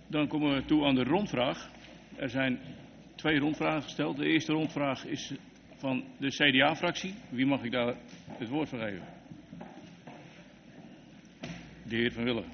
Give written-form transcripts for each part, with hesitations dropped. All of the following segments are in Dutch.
Dan komen we toe aan de rondvraag. Er zijn 2 rondvragen gesteld. De eerste rondvraag is van de CDA-fractie. Wie mag ik daar het woord voor geven? De heer Van Willigen.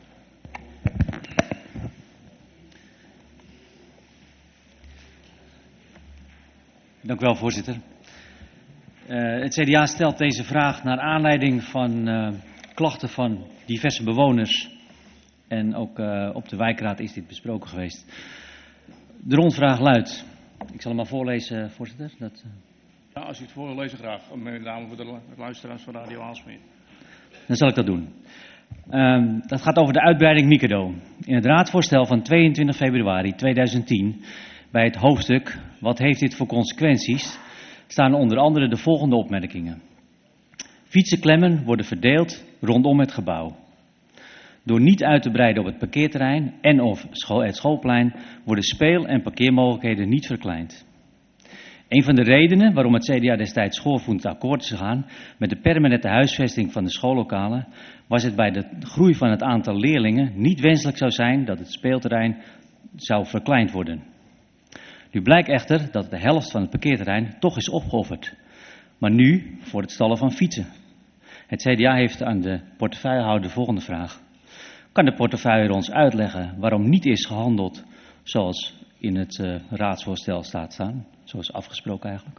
Dank u wel, voorzitter. Het CDA stelt deze vraag naar aanleiding van klachten van diverse bewoners. En ook op de wijkraad is dit besproken geweest. De rondvraag luidt. Ik zal hem maar voorlezen, voorzitter. Ja, als u het voorlezen graag. Met name voor de luisteraars van Radio Aalsmeer. Dan zal ik dat doen. Dat gaat over de uitbreiding Mikado. In het raadsvoorstel van 22 februari 2010, bij het hoofdstuk "Wat heeft dit voor consequenties?" staan onder andere de volgende opmerkingen. Fietsenklemmen worden verdeeld rondom het gebouw. Door niet uit te breiden op het parkeerterrein en of het schoolplein worden speel- en parkeermogelijkheden niet verkleind. Een van de redenen waarom het CDA destijds schoorvoetend akkoord is gegaan met de permanente huisvesting van de schoollokalen, was het bij de groei van het aantal leerlingen niet wenselijk zou zijn dat het speelterrein zou verkleind worden. Nu blijkt echter dat de helft van het parkeerterrein toch is opgeofferd, maar nu voor het stallen van fietsen. Het CDA heeft aan de portefeuillehouder de volgende vraag. Kan de portefeuille ons uitleggen waarom niet is gehandeld zoals in het raadsvoorstel staat staan, zoals afgesproken eigenlijk?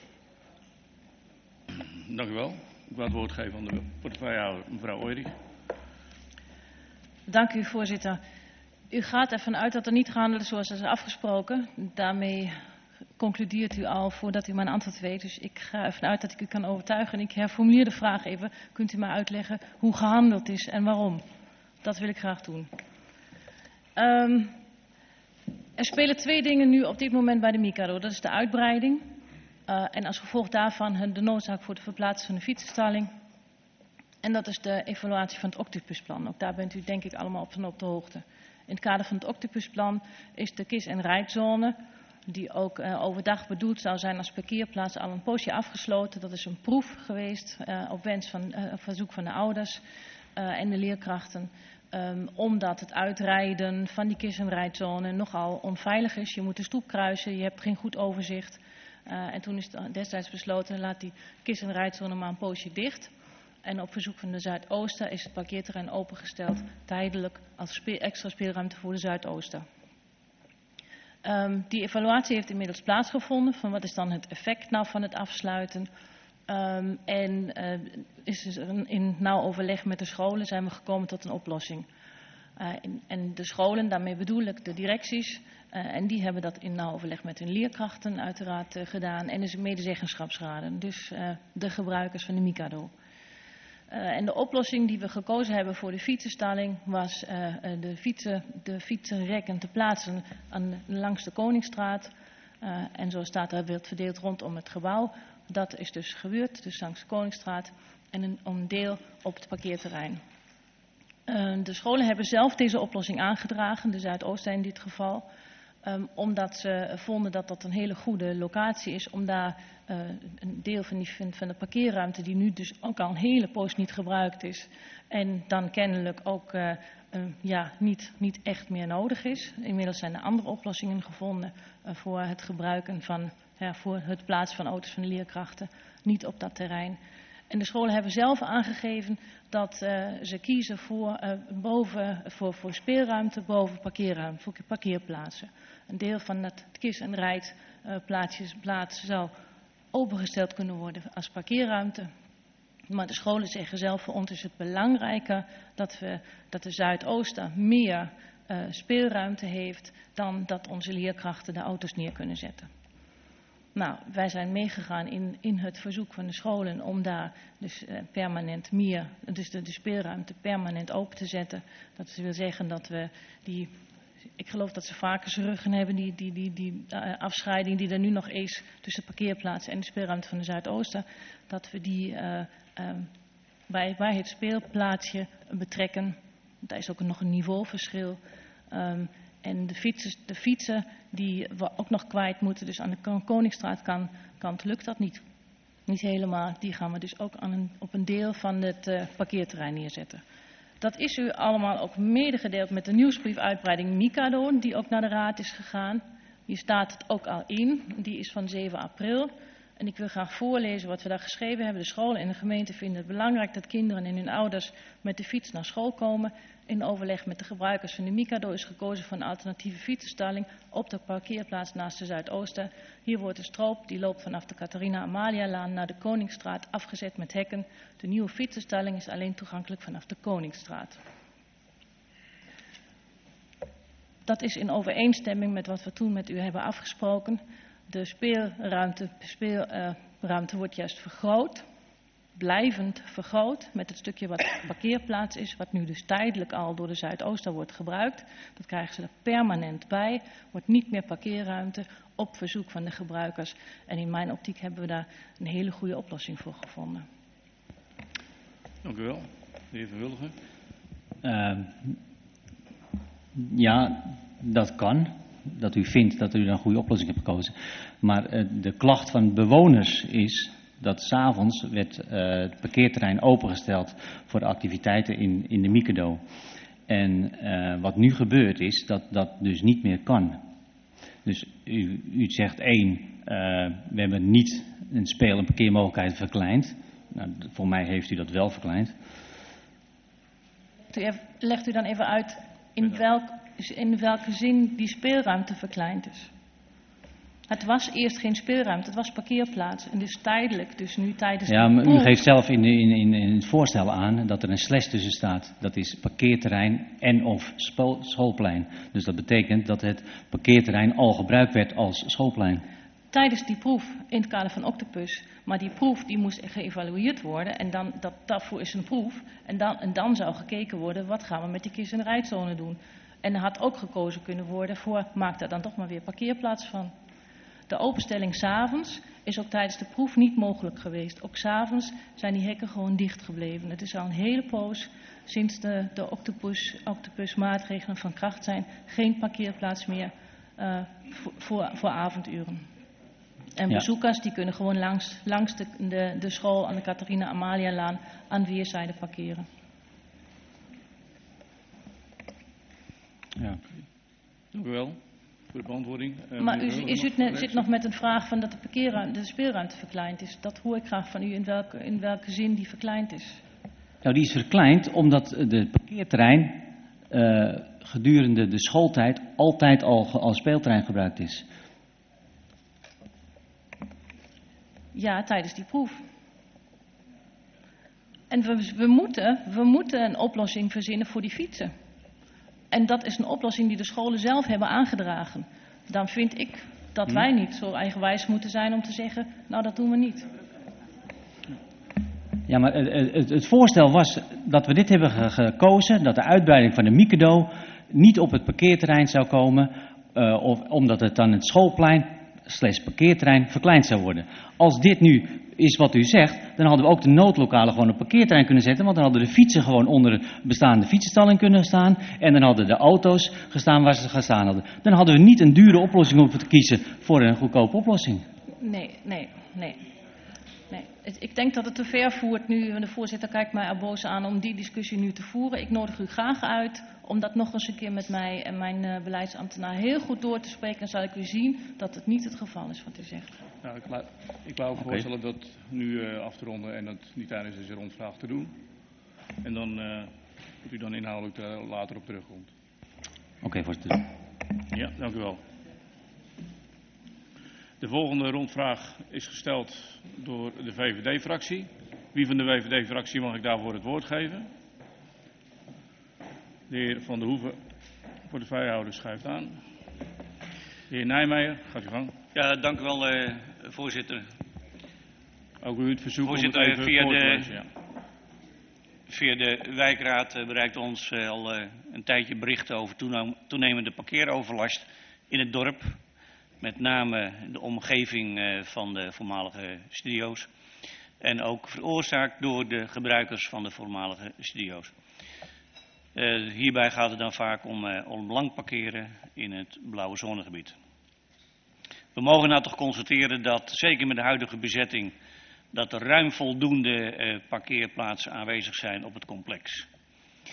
Dank u wel. Ik wil het woord geven aan de portefeuillehouder, mevrouw Oijrich. Dank u, voorzitter. U gaat ervan uit dat er niet gehandeld is zoals is afgesproken. Daarmee concludeert u al voordat u mijn antwoord weet. Dus ik ga ervan uit dat ik u kan overtuigen. En ik herformuleer de vraag even. Kunt u mij uitleggen hoe gehandeld is en waarom? Dat wil ik graag doen. Er spelen 2 dingen nu op dit moment bij de Mikado. Dat is de uitbreiding. En als gevolg daarvan de noodzaak voor de verplaatsing van de fietsenstalling. En dat is de evaluatie van het Octopusplan. Ook daar bent u denk ik allemaal van op de hoogte. In het kader van het Octopusplan is de kis- en rijdzone, die ook overdag bedoeld zou zijn als parkeerplaats, al een poosje afgesloten. Dat is een proef geweest op wens van verzoek van de ouders en de leerkrachten. Omdat het uitrijden van die kis- en rijdzone nogal onveilig is. Je moet de stoep kruisen, je hebt geen goed overzicht. En toen is destijds besloten, laat die kis- en rijdzone maar een poosje dicht. En op verzoek van de Zuidooster is het parkeerterrein opengesteld, tijdelijk als extra speelruimte voor de Zuidooster. Die evaluatie heeft inmiddels plaatsgevonden van wat is dan het effect nou van het afsluiten. Is dus in nauw overleg met de scholen zijn we gekomen tot een oplossing. En de scholen, daarmee bedoel ik de directies, en die hebben dat in nauw overleg met hun leerkrachten uiteraard gedaan en de medezeggenschapsraden, dus de gebruikers van de Mikado. En de oplossing die we gekozen hebben voor de fietsenstalling was de fietsenrekken te plaatsen langs de Koningsstraat. En zo staat er wild verdeeld rondom het gebouw. Dat is dus gebeurd, dus langs de Koningsstraat en een deel op het parkeerterrein. De scholen hebben zelf deze oplossing aangedragen, de Zuidooster in dit geval. Omdat ze vonden dat dat een hele goede locatie is om daar een deel van de parkeerruimte die nu dus ook al een hele poos niet gebruikt is en dan kennelijk ook niet echt meer nodig is. Inmiddels zijn er andere oplossingen gevonden voor het gebruiken van, voor het plaatsen van auto's van de leerkrachten, niet op dat terrein. En de scholen hebben zelf aangegeven dat ze kiezen voor speelruimte boven parkeerruimte, voor parkeerplaatsen. Een deel van het kis- en rijdplaats zou opengesteld kunnen worden als parkeerruimte. Maar de scholen zeggen zelf, voor ons is het belangrijker dat de Zuidooster meer speelruimte heeft dan dat onze leerkrachten de auto's neer kunnen zetten. Nou, wij zijn meegegaan in het verzoek van de scholen om daar dus permanent meer, dus de speelruimte permanent open te zetten. Dat wil zeggen dat we ik geloof dat ze varkensruggen hebben, die afscheiding die er nu nog is tussen parkeerplaats en de speelruimte van de Zuidooster, dat we die bij het speelplaatsje betrekken. Daar is ook nog een niveauverschil. En de fietsen die we ook nog kwijt moeten, dus aan de Koningsstraatkant lukt dat niet. Niet helemaal. Die gaan we dus ook op een deel van het parkeerterrein neerzetten. Dat is u allemaal ook medegedeeld met de nieuwsbriefuitbreiding Mikado, die ook naar de Raad is gegaan. Hier staat het ook al in, die is van 7 april. En ik wil graag voorlezen wat we daar geschreven hebben. De scholen en de gemeente vinden het belangrijk dat kinderen en hun ouders met de fiets naar school komen. In overleg met de gebruikers van de Mikado is gekozen voor een alternatieve fietsenstalling op de parkeerplaats naast de Zuidooster. Hier wordt de stroop, die loopt vanaf de Catharina-Amalia-laan naar de Koningsstraat, afgezet met hekken. De nieuwe fietsenstalling is alleen toegankelijk vanaf de Koningsstraat. Dat is in overeenstemming met wat we toen met u hebben afgesproken. De speelruimte wordt juist vergroot, blijvend vergroot met het stukje wat parkeerplaats is, wat nu dus tijdelijk al door de Zuidooster wordt gebruikt. Dat krijgen ze er permanent bij, wordt niet meer parkeerruimte op verzoek van de gebruikers. En in mijn optiek hebben we daar een hele goede oplossing voor gevonden. Dank u wel. De heer Verwilligen. Ja, dat kan. Dat u vindt dat u een goede oplossing hebt gekozen. Maar de klacht van bewoners is dat 's avonds werd het parkeerterrein opengesteld voor de activiteiten in de Mikado. En wat nu gebeurt is dat dat dus niet meer kan. Dus u zegt we hebben niet een speel- en parkeermogelijkheid verkleind. Nou, voor mij heeft u dat wel verkleind. Legt u dan even uit in welke zin die speelruimte verkleind is. Het was eerst geen speelruimte, het was parkeerplaats. En dus tijdelijk, dus nu tijdens de maar proef. u geeft zelf in het voorstel aan dat er een slash tussen staat. Dat is parkeerterrein en of schoolplein. Dus dat betekent dat het parkeerterrein al gebruikt werd als schoolplein. Tijdens die proef in het kader van Octopus. Maar die proef die moest geëvalueerd worden. En daarvoor is een proef. En dan zou gekeken worden, wat gaan we met die kies- en rijdzone doen. En er had ook gekozen kunnen worden voor, maak daar dan toch maar weer parkeerplaats van. De openstelling 's avonds is ook tijdens de proef niet mogelijk geweest. Ook 's avonds zijn die hekken gewoon dicht gebleven. Het is al een hele poos sinds de Octopus maatregelen van kracht zijn. Geen parkeerplaats meer voor avonduren. En bezoekers die kunnen gewoon langs de school aan de Catharina-Amalia-laan aan weerszijden parkeren. Ja. Dank u wel voor de beantwoording. Maar u zit nog met een vraag van dat de speelruimte verkleind is. Dat hoor ik graag van u in welke zin die verkleind is. Nou, die is verkleind omdat de parkeerterrein gedurende de schooltijd altijd al als speelterrein gebruikt is. Ja, tijdens die proef. En we moeten een oplossing verzinnen voor die fietsen. En dat is een oplossing die de scholen zelf hebben aangedragen. Dan vind ik dat wij niet zo eigenwijs moeten zijn om te zeggen, nou dat doen we niet. Ja, maar het voorstel was dat we dit hebben gekozen, dat de uitbreiding van de Mikado niet op het parkeerterrein zou komen, omdat het dan het schoolplein / parkeerterrein verkleind zou worden. Als dit nu is wat u zegt, dan hadden we ook de noodlokalen gewoon op parkeerterrein kunnen zetten, want dan hadden de fietsen gewoon onder de bestaande fietsenstalling kunnen staan en dan hadden de auto's gestaan waar ze gestaan hadden. Dan hadden we niet een dure oplossing om te kiezen voor een goedkope oplossing. Nee. Ik denk dat het te ver voert nu, de voorzitter kijkt mij boos aan om die discussie nu te voeren. Ik nodig u graag uit om dat nog eens een keer met mij en mijn beleidsambtenaar heel goed door te spreken. Dan zal ik u zien dat het niet het geval is wat u zegt. Nou, ik wou ook voorstellen dat nu af te ronden en dat niet tijdens deze rondvraag te doen. En dan dat u dan inhoudelijk later op terugkomt. Oké, voorzitter. Ja, dank u wel. De volgende rondvraag is gesteld door de VVD-fractie. Wie van de VVD-fractie mag ik daarvoor het woord geven? De heer Van der Hoeven, portefeuillehouder, schuift aan. De heer Nijmeijer, gaat u gang. Ja, dank u wel, voorzitter. Ook u het verzoek voorzitter, om het even voor te lezen, ja. Via de wijkraad bereikt ons al een tijdje berichten over toenemende parkeeroverlast in het dorp. Met name de omgeving van de voormalige studio's. En ook veroorzaakt door de gebruikers van de voormalige studio's. Hierbij gaat het dan vaak om lang parkeren in het blauwe zonegebied. We mogen nou toch constateren dat, zeker met de huidige bezetting, dat er ruim voldoende parkeerplaatsen aanwezig zijn op het complex.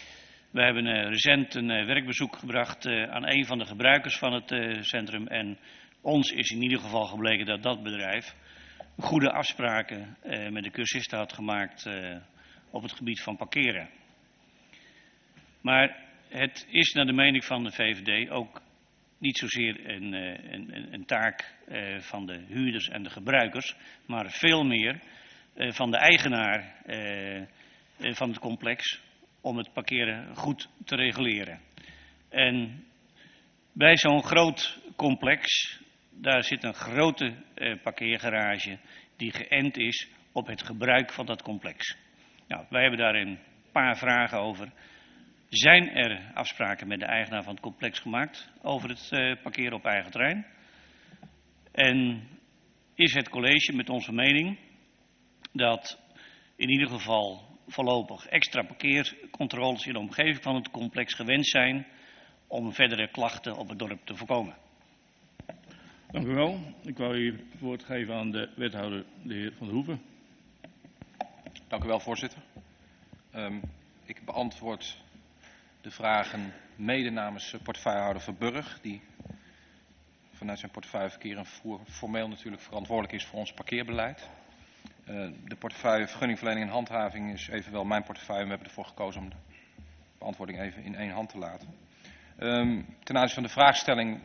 We hebben recent een werkbezoek gebracht aan een van de gebruikers van het centrum. En ons is in ieder geval gebleken dat dat bedrijf goede afspraken met de cursisten had gemaakt op het gebied van parkeren. Maar het is naar de mening van de VVD ook niet zozeer een taak van de huurders en de gebruikers, maar veel meer van de eigenaar van het complex om het parkeren goed te reguleren. En bij zo'n groot complex, daar zit een grote parkeergarage die geënt is op het gebruik van dat complex. Nou, wij hebben daar een paar vragen over. Zijn er afspraken met de eigenaar van het complex gemaakt over het parkeren op eigen terrein? En is het college met onze mening dat in ieder geval voorlopig extra parkeercontroles in de omgeving van het complex gewenst zijn om verdere klachten op het dorp te voorkomen? Dank u wel. Ik wou hier het woord geven aan de wethouder, de heer Van der Hoeven. Dank u wel, voorzitter. Ik beantwoord de vragen mede namens portefeuillehouder Verburg, die vanuit zijn portefeuille verkeer en vervoer formeel natuurlijk verantwoordelijk is voor ons parkeerbeleid. De portefeuille vergunningverlening en handhaving is evenwel mijn portefeuille. We hebben ervoor gekozen om de beantwoording even in één hand te laten. Ten aanzien van de vraagstelling,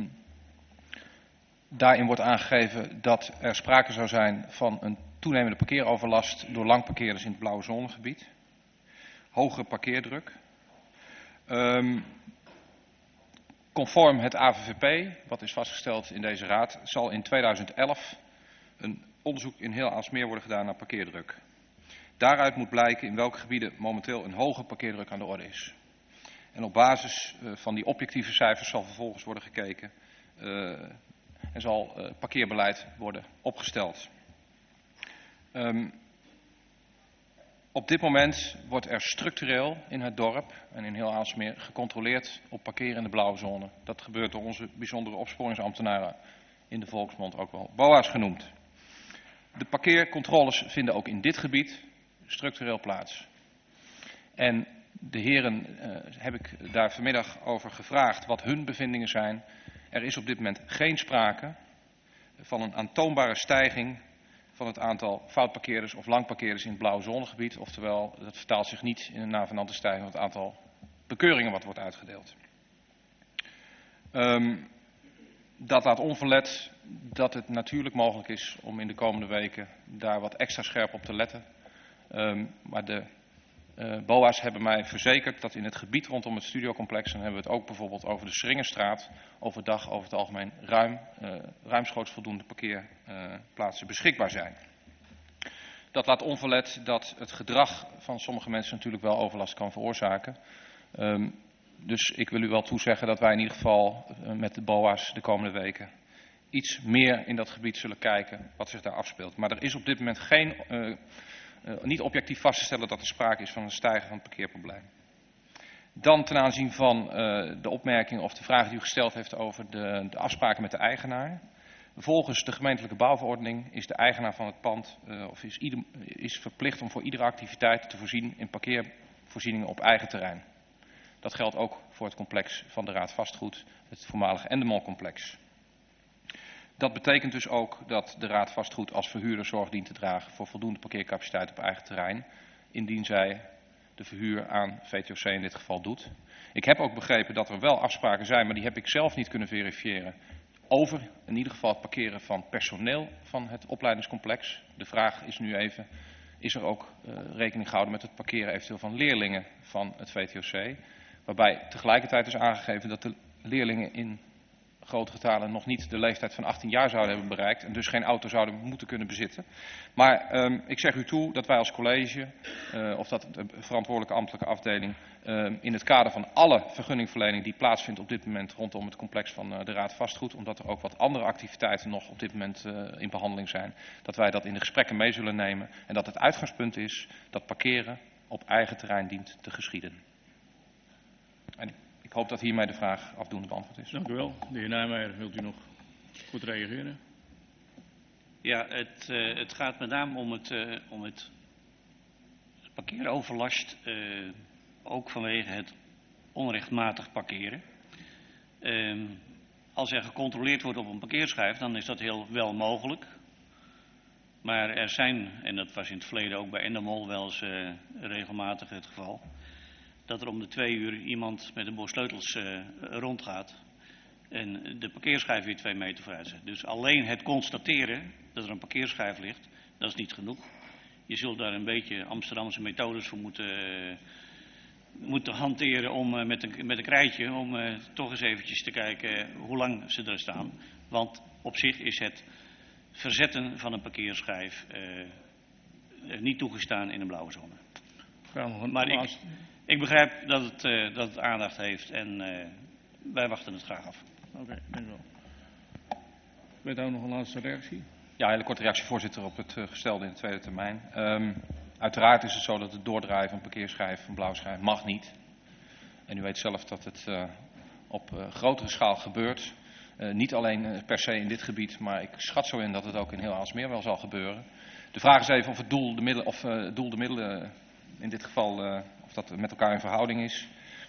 daarin wordt aangegeven dat er sprake zou zijn van een toenemende parkeeroverlast door langparkeerders in het blauwe zonegebied. Hogere parkeerdruk. Conform het AVVP, wat is vastgesteld in deze raad, zal in 2011 een onderzoek in heel Aalsmeer worden gedaan naar parkeerdruk. Daaruit moet blijken in welke gebieden momenteel een hoge parkeerdruk aan de orde is. En op basis van die objectieve cijfers zal vervolgens worden gekeken en zal parkeerbeleid worden opgesteld. Op dit moment wordt er structureel in het dorp en in heel Aalsmeer gecontroleerd op parkeren in de blauwe zone. Dat gebeurt door onze bijzondere opsporingsambtenaren, in de volksmond ook wel BOA's genoemd. De parkeercontroles vinden ook in dit gebied structureel plaats. En de heren heb ik daar vanmiddag over gevraagd wat hun bevindingen zijn. Er is op dit moment geen sprake van een aantoonbare stijging van het aantal foutparkeerders of langparkeerders in het blauwe zonegebied. Oftewel, dat vertaalt zich niet in een navenante stijging van het aantal bekeuringen wat wordt uitgedeeld. Dat laat onverlet dat het natuurlijk mogelijk is om in de komende weken daar wat extra scherp op te letten. Maar de BOA's hebben mij verzekerd dat in het gebied rondom het studiocomplex, en hebben we het ook bijvoorbeeld over de Seringenstraat, overdag over het algemeen ruimschoots voldoende parkeerplaatsen beschikbaar zijn. Dat laat onverlet dat het gedrag van sommige mensen natuurlijk wel overlast kan veroorzaken. Dus ik wil u wel toezeggen dat wij in ieder geval met de BOA's de komende weken iets meer in dat gebied zullen kijken wat zich daar afspeelt. Maar er is op dit moment niet objectief vast te stellen dat er sprake is van een stijgen van het parkeerprobleem. Dan ten aanzien van de opmerking of de vraag die u gesteld heeft over de afspraken met de eigenaar. Volgens de gemeentelijke bouwverordening is de eigenaar van het pand is verplicht om voor iedere activiteit te voorzien in parkeervoorzieningen op eigen terrein. Dat geldt ook voor het complex van de Raad Vastgoed, het voormalige Endemol-complex. Dat betekent dus ook dat de Raad Vastgoed als verhuurder zorg dient te dragen voor voldoende parkeercapaciteit op eigen terrein, indien zij de verhuur aan VTOC in dit geval doet. Ik heb ook begrepen dat er wel afspraken zijn, maar die heb ik zelf niet kunnen verifiëren, over in ieder geval het parkeren van personeel van het opleidingscomplex. De vraag is nu even, is er ook rekening gehouden met het parkeren eventueel van leerlingen van het VTOC, waarbij tegelijkertijd is aangegeven dat de leerlingen in grote getalen nog niet de leeftijd van 18 jaar zouden hebben bereikt en dus geen auto zouden moeten kunnen bezitten. Maar ik zeg u toe dat wij als college, of dat de verantwoordelijke ambtelijke afdeling, in het kader van alle vergunningverlening die plaatsvindt op dit moment rondom het complex van de Raad Vastgoed, omdat er ook wat andere activiteiten nog op dit moment in behandeling zijn, dat wij dat in de gesprekken mee zullen nemen en dat het uitgangspunt is dat parkeren op eigen terrein dient te geschieden. En ik hoop dat hiermee de vraag afdoende beantwoord is. Dank u wel. De heer Nijmeijer, wilt u nog goed reageren? Ja, het gaat met name om het parkeeroverlast ook vanwege het onrechtmatig parkeren. Als er gecontroleerd wordt op een parkeerschijf, dan is dat heel wel mogelijk. Maar er zijn, en dat was in het verleden ook bij Endemol wel eens regelmatig het geval, dat er om de 2 uur iemand met een bos sleutels rondgaat en de parkeerschijf weer 2 meter vooruit zet. Dus alleen het constateren dat er een parkeerschijf ligt, dat is niet genoeg. Je zult daar een beetje Amsterdamse methodes voor moeten hanteren om met een krijtje om toch eens eventjes te kijken hoe lang ze er staan. Want op zich is het verzetten van een parkeerschijf niet toegestaan in een blauwe zone. Maar ik begrijp dat het aandacht heeft en wij wachten het graag af. Oké, dank u wel. Wethouder, nog een laatste reactie? Ja, een hele korte reactie, voorzitter, op het gestelde in de tweede termijn. Uiteraard is het zo dat het doordraaien van een parkeerschijf, een blauwe schijf, mag niet. En u weet zelf dat het op grotere schaal gebeurt. Niet alleen per se in dit gebied, maar ik schat zo in dat het ook in heel Aalsmeer wel zal gebeuren. De vraag is even of het doel de middelen in dit geval of dat met elkaar in verhouding is.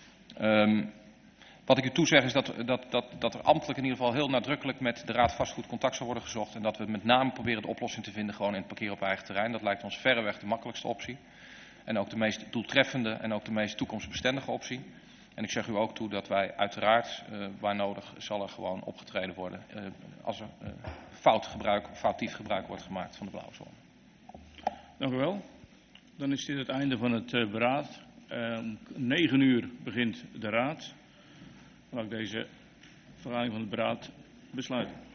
Wat ik u toezeg is dat er ambtelijk in ieder geval heel nadrukkelijk met de Raad Vastgoed contact zal worden gezocht. En dat we met name proberen de oplossing te vinden gewoon in het parkeren op eigen terrein. Dat lijkt ons verreweg de makkelijkste optie. En ook de meest doeltreffende en ook de meest toekomstbestendige optie. En ik zeg u ook toe dat wij uiteraard, waar nodig, zal er gewoon opgetreden worden als er foutief gebruik wordt gemaakt van de blauwe zone. Dank u wel. Dan is dit het einde van het beraad. 9 uur begint de raad. Laat ik deze vergadering van het beraad besluiten.